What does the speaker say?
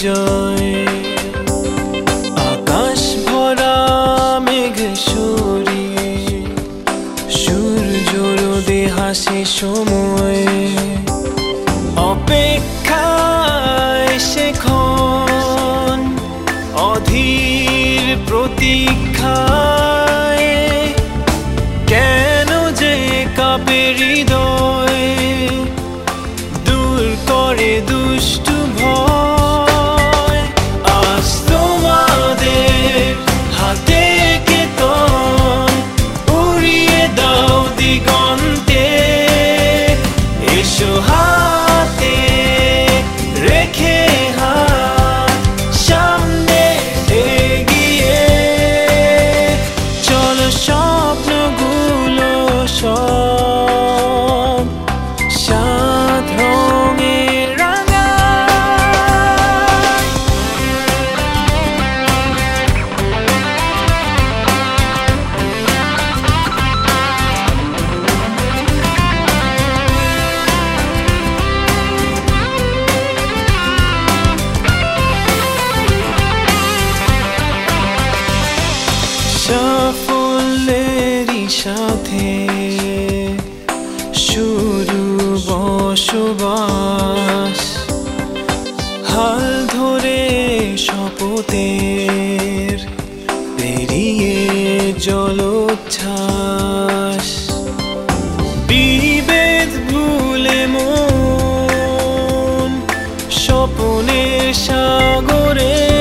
বিজয়। আকাশ ভরা মেঘ সরিয়ে সূর্য রোদে হাসে সময়। অপেক্ষায় সেক্ষণ অধীর প্রতীক্ষায়, কেন যে কাঁপে হৃদয়, দূর করে দুষ্টু ভয়। আজ তোমাদের হাতে কেতন, উড়িয়ে দাও দিগন্তে। এসো হাতে রেখে হাত সামনে এগিয়ে, চলো স্বপ্নগুলো সব সাত রঙে রাঙায়। সাফল্যেরই সাথে শুরু বসবাস, হাল ধরে শপথের পেরিয়ে জলোচ্ছ্বাস। বিভেদ ভুলে মন স্বপ্নের সাগরে